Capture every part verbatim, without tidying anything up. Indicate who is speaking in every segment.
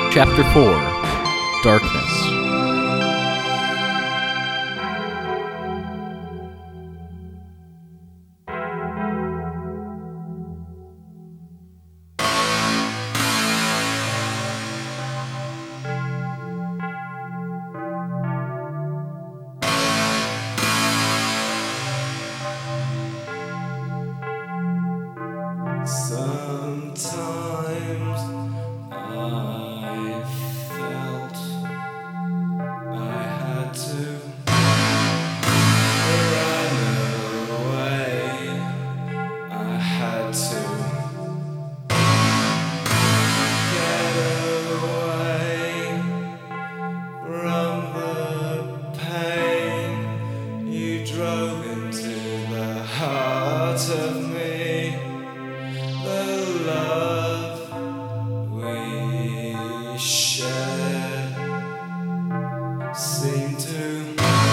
Speaker 1: Chapter four. Darkness.
Speaker 2: Sometimes I felt I had to run away. I had to get away from the pain you drove into the heart of me. The love we shared seemed to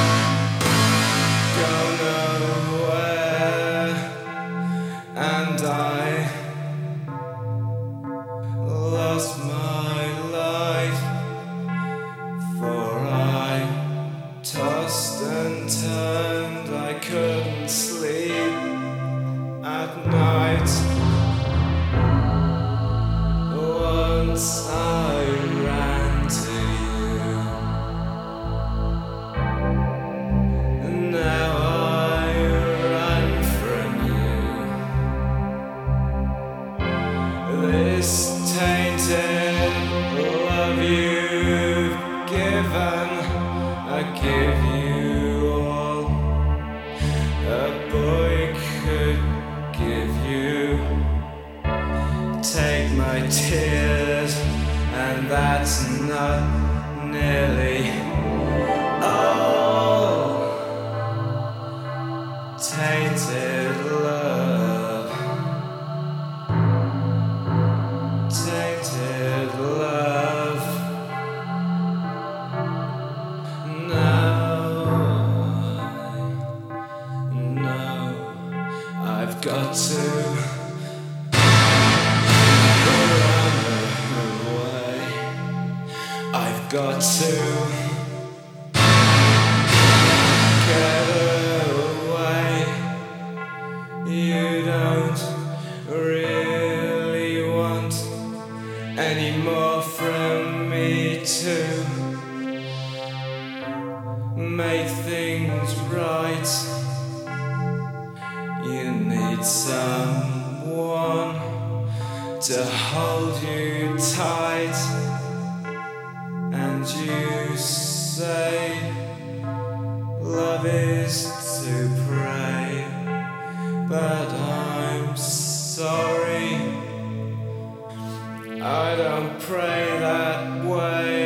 Speaker 2: go nowhere, and I lost my life, for I tossed and turned. I couldn't sleep at night. Once I ran to you, and now I run from you. This tainted love you've given, I give you all a boy could give you. Take my tears, and that's not nearly all. Tainted love, tainted love. Now I know I've got to I've got to get away. You don't really want any more from me to make things right. You need someone to hold you tight. And you say love is to pray, but I'm sorry, I don't pray that way.